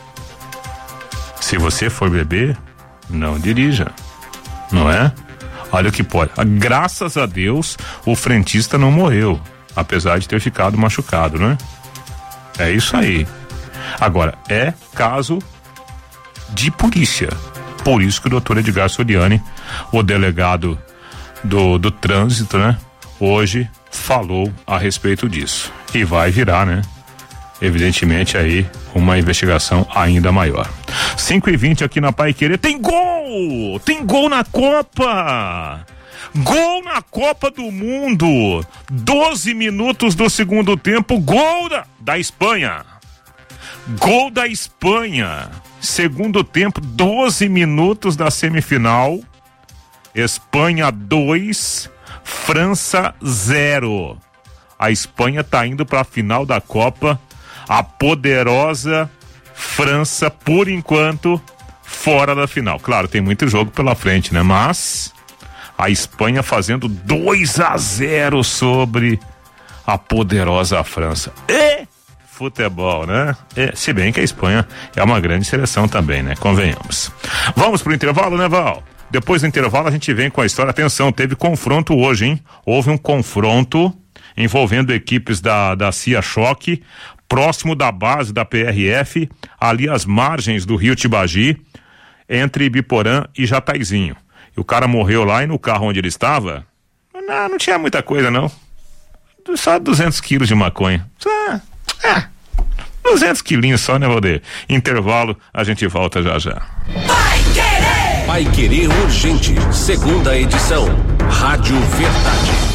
Se você for beber, não dirija. Não é? Olha o que pode. Graças a Deus, o frentista não morreu, apesar de ter ficado machucado, né? É isso aí. Agora, é caso de polícia. Por isso que o doutor Edgar Soriani, o delegado do, do trânsito, né? Hoje falou a respeito disso. E vai virar, né? Evidentemente aí uma investigação ainda maior. cinco e vinte aqui na Paiquerê. Tem gol! Tem gol na Copa! Gol na Copa do Mundo! doze minutos do segundo tempo, gol da, da Espanha. Gol da Espanha. Segundo tempo, doze minutos da semifinal. Espanha dois, França zero. A Espanha tá indo para a final da Copa. A poderosa França, por enquanto, fora da final. Claro, tem muito jogo pela frente, né? Mas a Espanha fazendo dois a zero sobre a poderosa França. E futebol, né? E, se bem que a Espanha é uma grande seleção também, né? Convenhamos. Vamos pro intervalo, né, Val? Depois do intervalo a gente vem com a história. Atenção, teve confronto hoje, hein? Houve um confronto envolvendo equipes da, da CIA Choque, próximo da base da P R F, ali às margens do Rio Tibagi, entre Ibiporã e Jataizinho. E o cara morreu lá e no carro onde ele estava, não, não tinha muita coisa não. Só duzentos quilos de maconha. Só, é, duzentos quilinhos só, né, Valdeir? Intervalo, a gente volta já já. Vai Querer! Vai Querer Urgente, segunda edição. Rádio Verdade.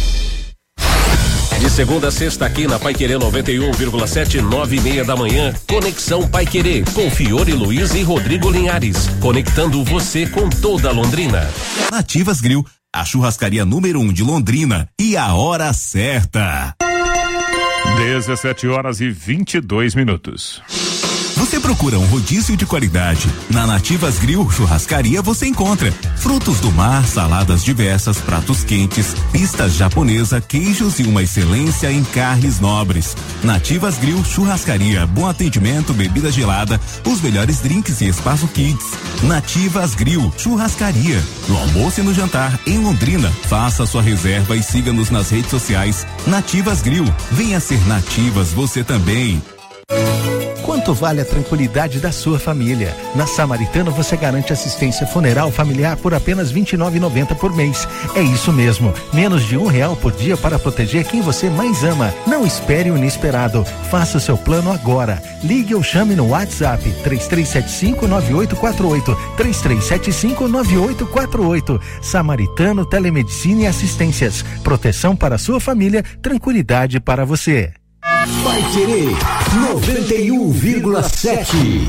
De segunda a sexta aqui na Paiquerê noventa e um vírgula sete, nove e meia da manhã, Conexão Paiquerê, com Fiore Luiz e Rodrigo Linhares, conectando você com toda Londrina. Nativas Grill, a churrascaria número um de Londrina e a hora certa. dezessete horas e vinte e dois minutos. Você procura um rodízio de qualidade. Na Nativas Grill Churrascaria você encontra frutos do mar, saladas diversas, pratos quentes, pistas japonesa, queijos e uma excelência em carnes nobres. Nativas Grill Churrascaria, bom atendimento, bebida gelada, os melhores drinks e espaço kids. Nativas Grill Churrascaria, no almoço e no jantar em Londrina. Faça sua reserva e siga-nos nas redes sociais. Nativas Grill, venha ser Nativas você também. Quanto vale a tranquilidade da sua família? Na Samaritano você garante assistência funeral familiar por apenas vinte e nove reais e noventa centavos por mês. É isso mesmo, menos de um real por dia para proteger quem você mais ama. Não espere o inesperado. Faça o seu plano agora. Ligue ou chame no WhatsApp três três sete cinco nove oito quatro oito, três três sete cinco nove oito quatro oito. Samaritano Telemedicina e Assistências. Proteção para a sua família, tranquilidade para você. Vai Querer noventa e um vírgula sete.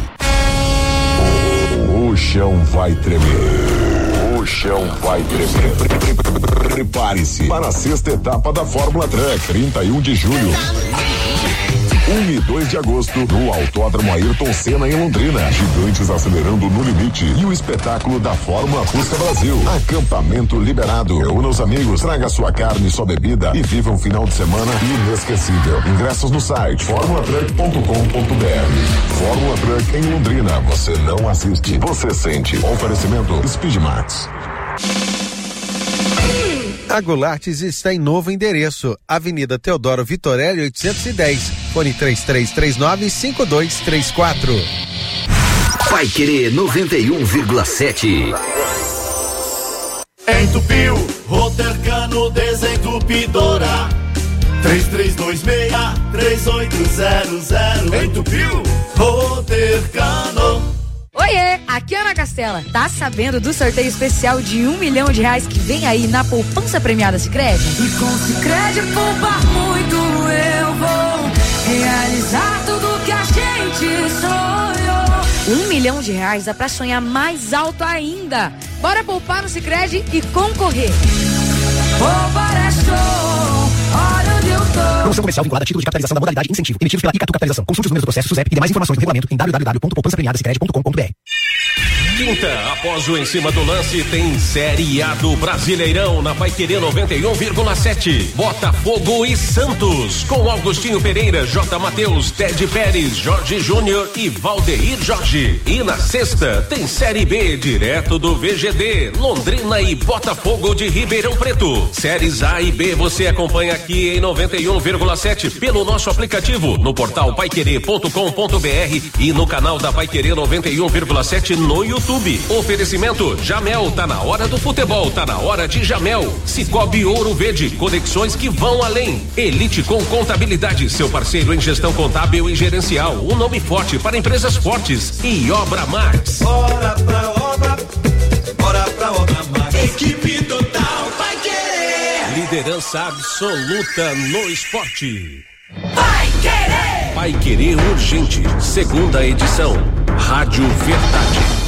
O chão vai tremer. O chão vai tremer. Prepare-se para a sexta etapa da Fórmula Truck, trinta e um de julho. um e dois de agosto, no Autódromo Ayrton Senna em Londrina. Gigantes acelerando no limite e o espetáculo da Fórmula Fusca Brasil. Acampamento liberado. Reúna os amigos, traga sua carne e sua bebida e viva um final de semana inesquecível. Ingressos no site formula truck ponto com ponto b r. Fórmula Truck em Londrina. Você não assiste, você sente. Oferecimento Speedmax. A Goulartes está em novo endereço, Avenida Teodoro Vitorelli oitocentos e dez, fone três três três nove cinco dois três quatro. Vai Querer noventa e um vírgula sete. Entupiu, Rotercano Desentupidora. três três dois seis, três oito zero zero. Entupiu, Rotercano. Oiê, aqui é Ana Castela. Tá sabendo do sorteio especial de um milhão de reais que vem aí na poupança premiada Sicredi? E com Sicredi poupar muito eu vou realizar tudo que a gente sonhou. Um milhão de reais dá pra sonhar mais alto ainda. Bora poupar no Sicredi e concorrer. Poupar é show, olha onde eu tô. Promoção comercial vinculada a título de capitalização da modalidade incentivo, emitidos pela Icatu Capitalização. Consulte os números do processo SUSEP e demais informações do regulamento em w w w ponto poupança premiada sicredi ponto com ponto b r. Quinta, após o Em Cima do Lance, tem Série A do Brasileirão na Vai Querer noventa e um vírgula sete. Botafogo e Santos, com Augustinho Pereira, J. Matheus, Ted Pérez, Jorge Júnior e Valdeir Jorge. E na sexta, tem Série B, direto do V G D, Londrina e Botafogo de Ribeirão Preto. Séries A e B você acompanha aqui em noventa e um vírgula sete pelo nosso aplicativo, no portal pai querer ponto com ponto b r e no canal da Vai Querer noventa e um vírgula sete no YouTube. Oferecimento Jamel, tá na hora do futebol, tá na hora de Jamel. Cicobi Ouro Verde, conexões que vão além. Elite com Contabilidade, seu parceiro em gestão contábil e gerencial, um nome forte para empresas fortes. E Obra Max. Bora pra obra, bora pra obra Max. Equipe total vai querer. Liderança absoluta no esporte. Vai Querer. Vai Querer Urgente, segunda edição. Rádio Verdade.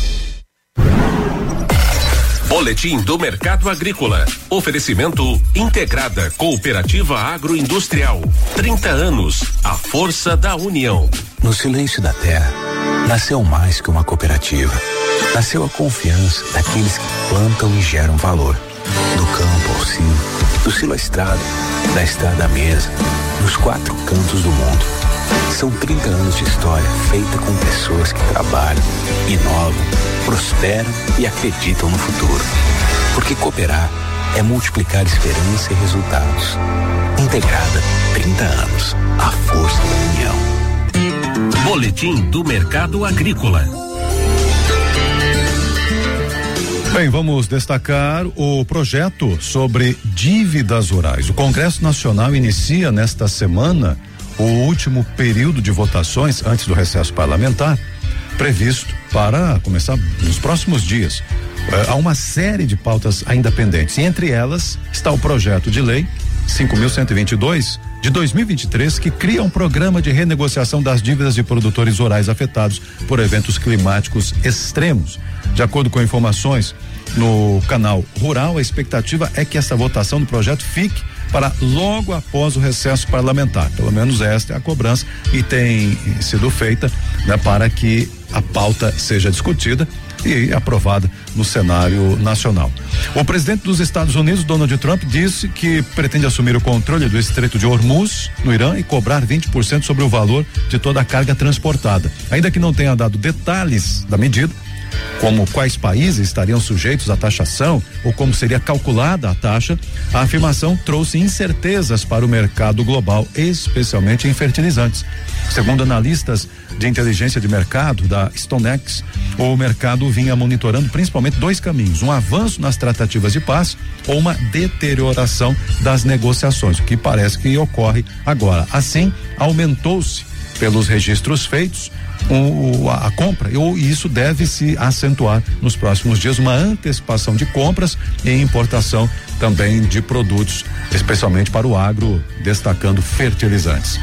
Boletim do Mercado Agrícola. Oferecimento Integrada Cooperativa Agroindustrial. trinta anos. A força da união. No silêncio da terra, nasceu mais que uma cooperativa. Nasceu a confiança daqueles que plantam e geram valor. Do campo ao silo, do silo à estrada, da estrada à mesa, nos quatro cantos do mundo. São trinta anos de história feita com pessoas que trabalham, inovam, prosperam e acreditam no futuro. Porque cooperar é multiplicar esperança e resultados. Integrada, trinta anos. A força da união. Boletim do Mercado Agrícola. Bem, vamos destacar o projeto sobre dívidas rurais. O Congresso Nacional inicia nesta semana o último período de votações antes do recesso parlamentar, previsto para começar nos próximos dias. É, há uma série de pautas ainda pendentes, e entre elas está o projeto de lei cinco mil cento e vinte e dois de dois mil e vinte e três, que cria um programa de renegociação das dívidas de produtores rurais afetados por eventos climáticos extremos. De acordo com informações no canal Rural, a expectativa é que essa votação do projeto fique para logo após o recesso parlamentar. Pelo menos esta é a cobrança e tem sido feita, né, para que a pauta seja discutida e aprovada no cenário nacional. O presidente dos Estados Unidos, Donald Trump, disse que pretende assumir o controle do Estreito de Hormuz, no Irã, e cobrar vinte por cento sobre o valor de toda a carga transportada. Ainda que não tenha dado detalhes da medida, como quais países estariam sujeitos à taxação ou como seria calculada a taxa, a afirmação trouxe incertezas para o mercado global, especialmente em fertilizantes. Segundo analistas de inteligência de mercado da StoneX, o mercado vinha monitorando principalmente dois caminhos: um avanço nas tratativas de paz ou uma deterioração das negociações, o que parece que ocorre agora. Assim, aumentou-se pelos registros feitos O, a, a compra, e isso deve se acentuar nos próximos dias, uma antecipação de compras e importação também de produtos, especialmente para o agro, destacando fertilizantes.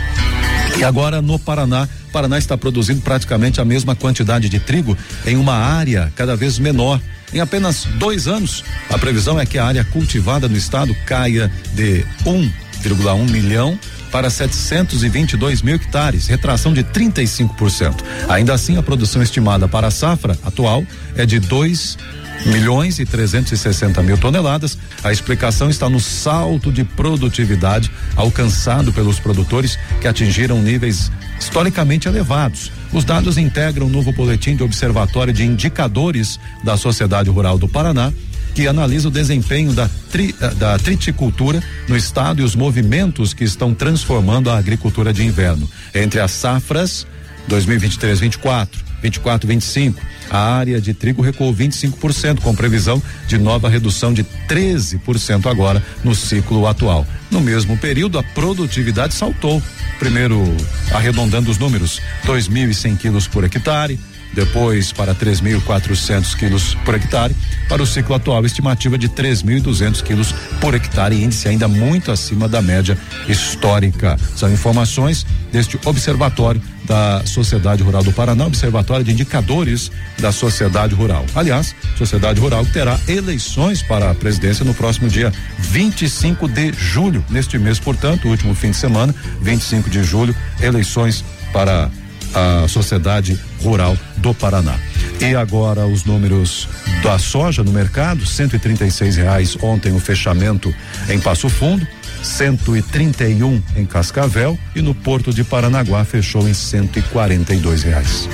E agora no Paraná, o Paraná está produzindo praticamente a mesma quantidade de trigo em uma área cada vez menor. Em apenas dois anos, a previsão é que a área cultivada no estado caia de um vírgula um milhão para setecentos e vinte e dois mil hectares, retração de trinta e cinco por cento. Ainda assim, a produção estimada para a safra atual é de dois milhões e trezentos e sessenta mil toneladas. A explicação está no salto de produtividade alcançado pelos produtores, que atingiram níveis historicamente elevados. Os dados integram o novo boletim de Observatório de Indicadores da Sociedade Rural do Paraná, que analisa o desempenho da, tri, da triticultura no estado e os movimentos que estão transformando a agricultura de inverno. Entre as safras dois mil e vinte e três, vinte e quatro, vinte e quatro, vinte e cinco, a área de trigo recuou vinte e cinco por cento, com previsão de nova redução de treze por cento agora no ciclo atual. No mesmo período, a produtividade saltou. Primeiro, arredondando os números, dois mil e cem quilos por hectare, depois para três mil e quatrocentos quilos por hectare. Para o ciclo atual, estimativa de três mil e duzentos quilos por hectare, índice ainda muito acima da média histórica. São informações deste observatório da Sociedade Rural do Paraná, Observatório de Indicadores da Sociedade Rural. Aliás, Sociedade Rural terá eleições para a presidência no próximo dia vinte e cinco de julho, neste mês, portanto, último fim de semana, vinte e cinco de julho, eleições para a Sociedade Rural do Paraná. E agora os números da soja no mercado: cento e trinta e seis reais ontem o fechamento em Passo Fundo, cento e trinta e um em Cascavel, e no Porto de Paranaguá fechou em cento e quarenta e dois reais.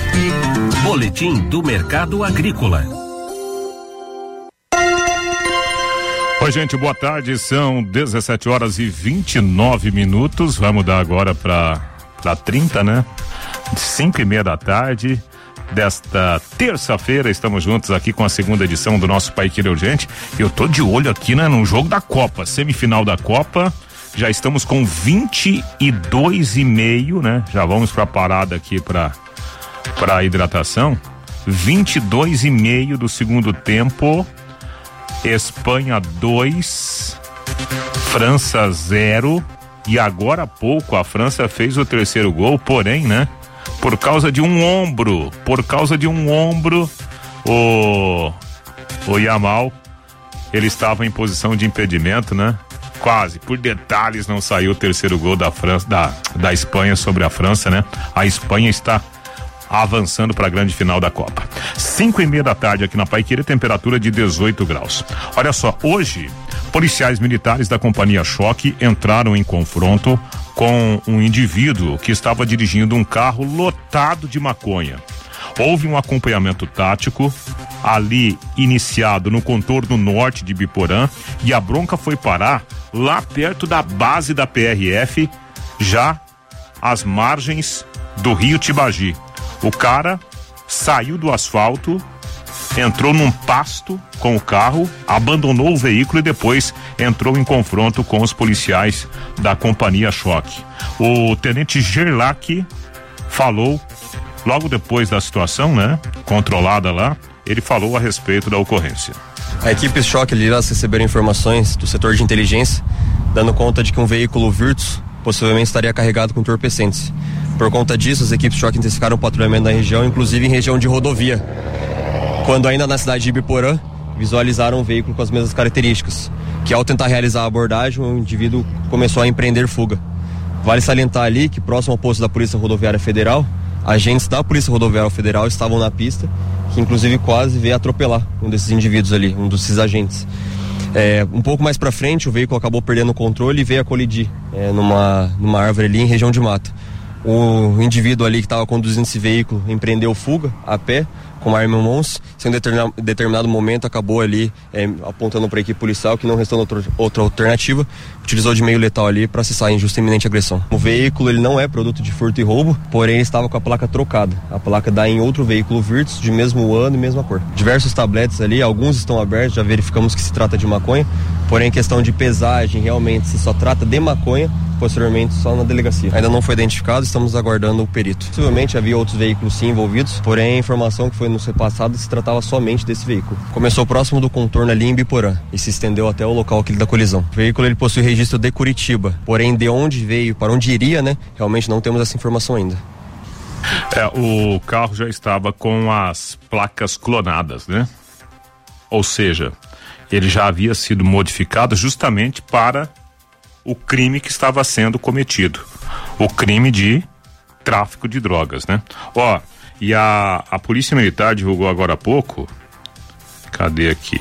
Boletim do Mercado Agrícola. Oi, gente, boa tarde. São dezessete horas e vinte e nove minutos. Vai mudar agora para para trinta, né? Cinco e meia da tarde desta terça-feira, estamos juntos aqui com a segunda edição do nosso Paiquerê Urgente. Eu tô de olho aqui, né, no jogo da Copa, semifinal da Copa. Já estamos com vinte e dois e meio, né? Já vamos pra parada aqui pra para hidratação. vinte e dois e meio do segundo tempo. Espanha dois, França zero. E agora há pouco a França fez o terceiro gol, porém, né? Por causa de um ombro, por causa de um ombro, o, o Yamal, ele estava em posição de impedimento, né? Quase, por detalhes não saiu o terceiro gol da França, da, da Espanha sobre a França, né? A Espanha está avançando para a grande final da Copa. Cinco e meia da tarde aqui na Paiquerê, temperatura de dezoito graus. Olha só, hoje, policiais militares da Companhia Choque entraram em confronto com um indivíduo que estava dirigindo um carro lotado de maconha. Houve um acompanhamento tático ali iniciado no contorno norte de Biporã, e a bronca foi parar lá perto da base da P R F, já às margens do rio Tibagi. O cara saiu do asfalto, entrou num pasto com o carro, abandonou o veículo e depois entrou em confronto com os policiais da Companhia Choque. O tenente Gerlach falou logo depois da situação, né, controlada lá, ele falou a respeito da ocorrência. A equipe Choque ali, elas receberam informações do setor de inteligência, dando conta de que um veículo Virtus possivelmente estaria carregado com entorpecentes. Por conta disso, as equipes Choque intensificaram o patrulhamento na região, inclusive em região de rodovia. Quando ainda na cidade de Ibiporã, visualizaram um veículo com as mesmas características, que ao tentar realizar a abordagem, o indivíduo começou a empreender fuga. Vale salientar ali que próximo ao posto da Polícia Rodoviária Federal, agentes da Polícia Rodoviária Federal estavam na pista, que inclusive quase veio atropelar um desses indivíduos ali, um desses agentes. É, um pouco mais para frente, o veículo acabou perdendo o controle e veio a colidir é, numa, numa árvore ali em região de mata. O indivíduo ali que estava conduzindo esse veículo empreendeu fuga a pé, com uma arma em mãos, em determinado, determinado momento acabou ali é, apontando para a equipe policial, que não restando outra, outra alternativa, utilizou de meio letal ali para cessar a injusta e iminente agressão. O veículo ele não é produto de furto e roubo, porém ele estava com a placa trocada. A placa dá em outro veículo Virtus, de mesmo ano e mesma cor. Diversos tabletes ali, alguns estão abertos, já verificamos que se trata de maconha, porém questão de pesagem, realmente se só trata de maconha, posteriormente só na delegacia. Ainda não foi identificado, estamos aguardando o perito. Possivelmente havia outros veículos sim envolvidos, porém a informação que foi nos repassada se tratava somente desse veículo. Começou próximo do contorno ali em Biporã e se estendeu até o local aquele da colisão. O veículo ele possui registro de Curitiba, porém de onde veio, para onde iria, né? Realmente não temos essa informação ainda. É, o carro já estava com as placas clonadas, né? Ou seja, ele já havia sido modificado justamente para o crime que estava sendo cometido, o crime de tráfico de drogas, né? Ó, e a, a Polícia Militar divulgou agora há pouco, cadê aqui?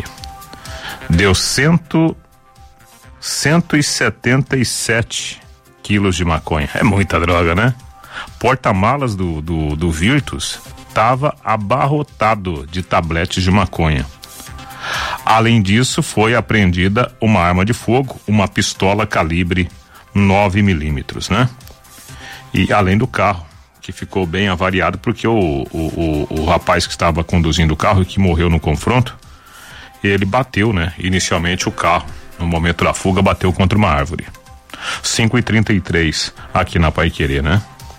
Deu cento, cento e setenta e sete quilos de maconha. É muita droga, né? Porta-malas do, do, do Virtus estava abarrotado de tabletes de maconha. Além disso, foi apreendida uma arma de fogo, uma pistola calibre nove milímetros, né? E além do carro, que ficou bem avariado, porque o, o, o, o rapaz que estava conduzindo o carro e que morreu no confronto, ele bateu, né? Inicialmente o carro, no momento da fuga, bateu contra uma árvore. cinco e trinta e três aqui na Paiquerê, né?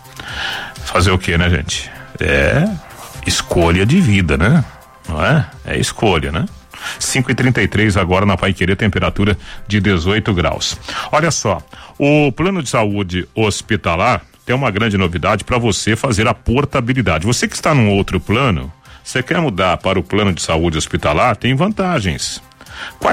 Fazer o que, né, gente? É escolha de vida, né? Não é? É escolha, né? cinco e trinta e três agora na Paiquerê, temperatura de dezoito graus. Olha só, o plano de saúde hospitalar tem uma grande novidade para você fazer a portabilidade. Você que está num outro plano, você quer mudar para o plano de saúde hospitalar, tem vantagens. Quais